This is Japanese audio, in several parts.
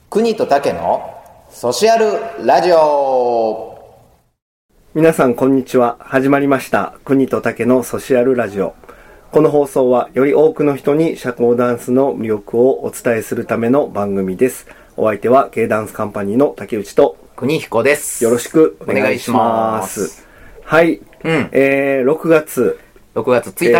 国と竹のソシアルラジオ。 皆さんこんにちは。始まりました国と竹のソシアルラジオ。この放送はより多くの人に社交ダンスの魅力をお伝えするための番組です。お相手は K ダンスカンパニーの竹内と国彦です。 よろしくお願いします。はい、6月 1日、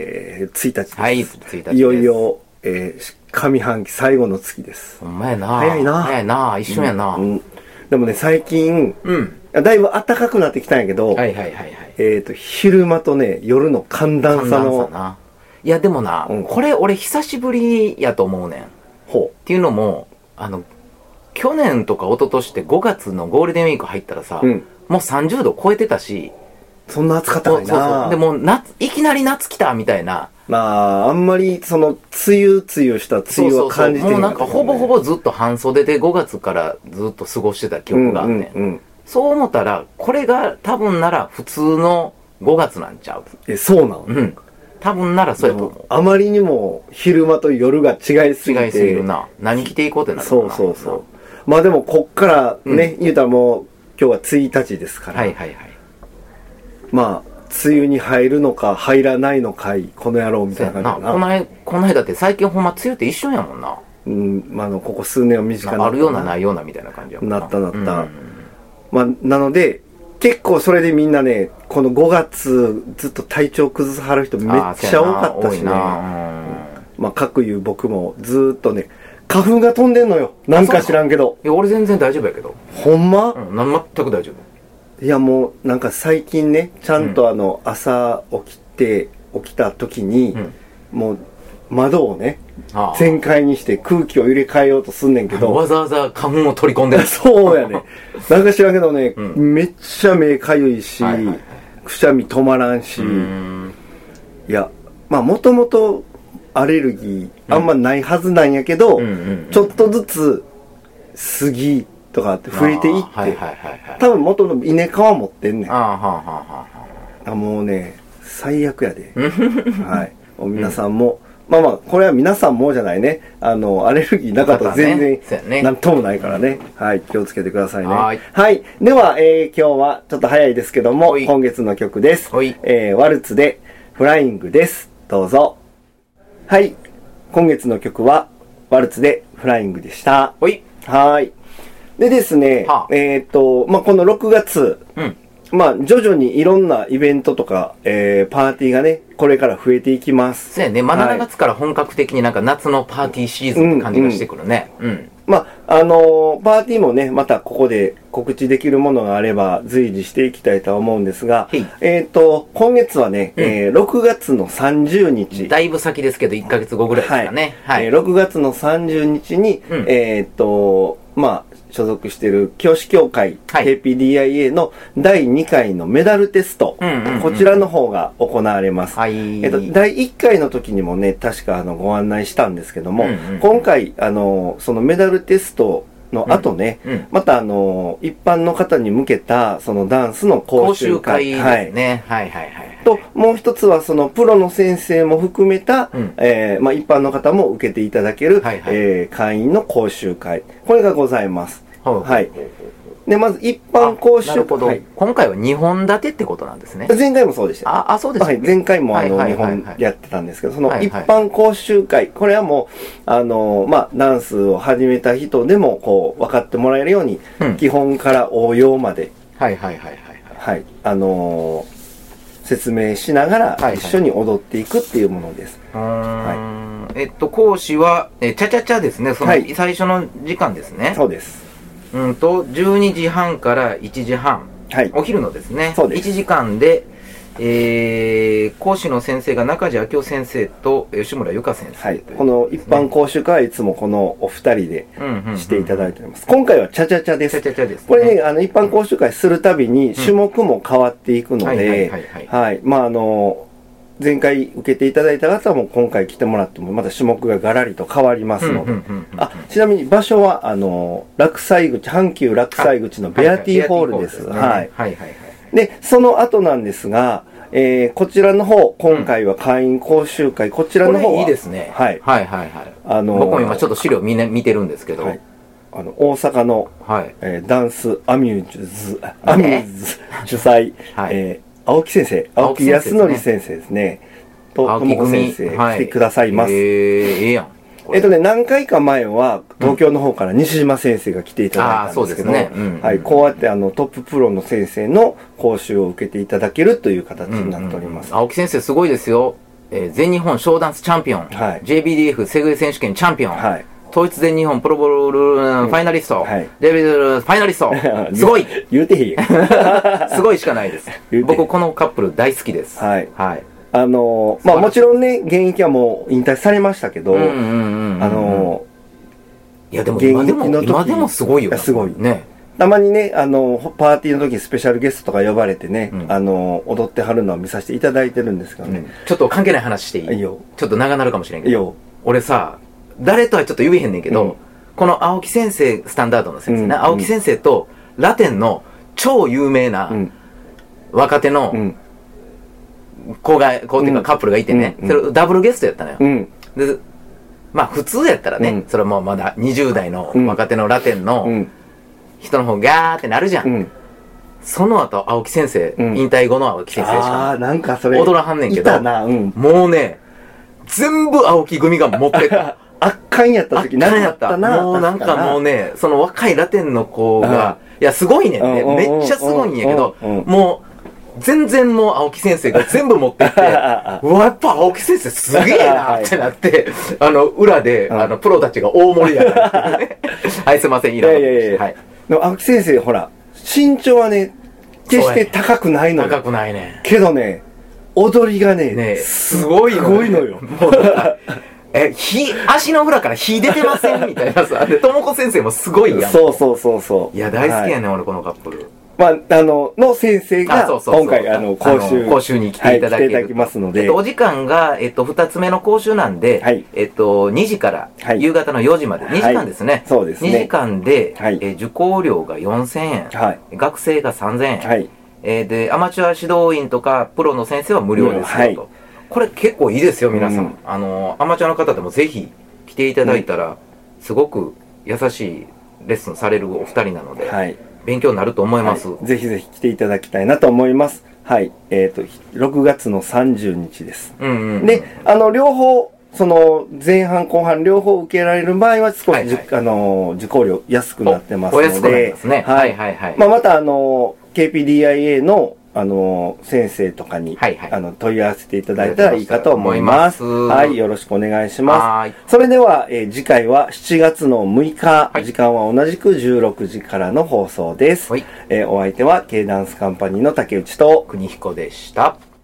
1日です。 はい、1日です。 いよいよ、上半期最後の月です。 ほんまやな。 早いな。 早いな。一緒やな。 でもね、最近、だいぶ暖かくなってきたんやけど、昼間とね、夜の寒暖差の。 いや、でもな、これ俺久しぶりやと思うねん。っていうのも、去年とか一昨年って5月のゴールデンウィーク入ったらさ、もう30度超えてたし、 そんな暑かったかいな。 そうでもいきなり夏来たみたいな。 まあ、あんまりその梅雨した梅雨は感じてない、 もうなんかほぼほぼずっと半袖で5月からずっと過ごしてた記憶があんねん。そう思ったら、これが多分なら普通の5月なんちゃう。 そうなの？ 多分ならそうやと思う。 あまりにも昼間と夜が違いすぎて。 違いすぎるな。何着ていこうってなるのかな。そう。まあでもこっからね、言うたらもう今日は1日ですから。まあ、梅雨に入るのか入らないのかい、この野郎みたいな感じだな。 この間って最近ほんま梅雨って一緒やもんな。 ここ数年は短くなった。 あるようなないようなみたいな感じやもんな。 なった。まあ、なので、結構それでみんなね、この5月ずっと体調崩さはる人めっちゃ多かったしね。まあ、各いう僕もずっとね、花粉が飛んでんのよ。なんか知らんけど。 いや、俺全然大丈夫やけど。 ほんま？ 全く大丈夫。 いやもうなんか最近ね、ちゃんと朝起きた時に、もう窓をね、全開にして空気を入れ替えようとすんねんけど。 わざわざ花粉を取り込んでる。 そうやね。なんか知らんけどね、めっちゃ目かゆいし、くしゃみ止まらんし、いや、まあもともとアレルギーあんまないはずなんやけど、ちょっとずつ杉とかって増えていって、多分元の稲皮持ってんねん。もうね、最悪やで。はい。もう皆さんも、まあこれは皆さんもじゃないね。アレルギーなかったら全然なんともないからね。はい、気をつけてくださいね。はい。では、今日はちょっと早いですけども、今月の曲です。ワルツでフライングです。どうぞ。はい。今月の曲はワルツでフライングでした。はい。でですね、まあ、この6月、まあ、徐々にいろんなイベントとか、パーティーがね、これから増えていきます。 そうやね、7月から本格的になんか夏のパーティーシーズンって感じがしてくるね。 まあ、パーティーもね、またここで告知できるものがあれば随時していきたいとは思うんですが、今月はね、6月の30日。 だいぶ先ですけど、1ヶ月後ぐらいですかね。 6月の30日に、まあ、所属している教師協会 KPDIA の第2回のメダルテスト、こちらの方が行われます。第1回の時にもね、確かご案内したんですけども、今回そのメダルテストの後ね、また一般の方に向けたそのダンスの講習会ですね。 と、もう一つはそのプロの先生も含めた、まあ一般の方も受けていただける、会員の講習会。これがございます。で、まず一般講習会。 今回は2本立てってことなんですね。 前回もそうでした。 そうですか。 前回も2本やってたんですけど、その一般講習会、これはもう、まあ、ダンスを始めた人でも、こう、分かってもらえるように、基本から応用まで、説明しながら一緒に踊っていくっていうものです。 講師は、チャチャチャですね。その最初の時間ですね。 そうです。 12時半から1時半。お昼のですね。1時間で、講師の先生が中地明夫先生と吉村由香先生、 この一般講習会はいつもこのお二人でしていただいております。今回はチャチャチャです。これね、一般講習会するたびに種目も変わっていくので、まあ前回受けていただいた方も今回来てもらってもまた種目がガラリと変わりますので、ちなみに場所は落西口、阪急落西口のベアティーホールです。で、その後なんですが、こちらの方、今回は会員講習会、こちらの方は。 これいいですね。僕も今ちょっと資料見てるんですけど。 大阪の、ダンスアミューズ主催、青木先生、青木康則先生ですね。と、ともこ先生、来てくださいます。 やん。 何回か前は、東京の方から西島先生が来ていただいたんですけど、こうやってトッププロの先生の講習を受けていただけるという形になっております。 青木先生すごいですよ。全日本ショーダンスチャンピオン、JBDF セグウェイ選手権チャンピオン、統一全日本プロボールファイナリスト、デビューファイナリスト、すごい言うてへんやすごいしかないです。僕このカップル大好きです。 もちろんね、現役はもう引退されましたけど、 いやでも今でもすごいよ。 すごいね。たまにね、パーティーの時スペシャルゲストとか呼ばれてね、踊ってはるのを見させていただいてるんですけどね。 ちょっと関係ない話していい？いいよ。ちょっと長なるかもしれんけど。俺さ、誰とはちょっと言えへんねんけど、この青木先生、スタンダードの先生ね、青木先生とラテンの超有名な若手の子っていうかカップルがいてね、それダブルゲストやったのよ。で、まあ普通やったらね、それもまだ20代の若手のラテンの人の方ガーってなるじゃん。その後青木先生、引退後の青木先生しか踊らはんねんけど、もうね、全部青木組が持ってた。 圧巻やった時何やったな。もうなんかもうね、その若いラテンの子が、いやすごいねんね。めっちゃすごいんやけど、もう、全然もう青木先生が全部持ってって、うわ、やっぱ青木先生すげえなってなって、裏で、プロたちが大盛り上がる。はい、すいません、いいな。 青木先生、ほら、身長はね、決して高くないのよ。 高くないね。 けどね、踊りがね、 すごいのよ。足の裏から火出てませんみたいなさ。で、ともこ先生もすごいやん。 そう。 いや、大好きやねん、俺このカップル。 の先生が、今回、 講習に来ていただきますので。 お時間が、2つ目の講習なんで、2時から夕方の4時まで、2時間ですね。 そうですね。 2時間で、受講料が4000円、学生が3000円、で、アマチュア指導員とか、プロの先生は無料ですよと。これ結構いいですよ、皆さん。アマチュアの方でもぜひ来ていただいたら、すごく優しいレッスンされるお二人なので、勉強になると思います。 ぜひぜひ来ていただきたいなと思います。はい。6月の30日です。で、両方、前半後半両方受けられる場合は少し、受講料安くなってますので。 お安くなりますね。 またKPDIA の先生とかに、問い合わせていただいたらいいかと思います。はい、よろしくお願いします。それでは、次回は7月の6日、時間は同じく16時からの放送です。お相手は K ダンスカンパニーの竹内と国彦でした。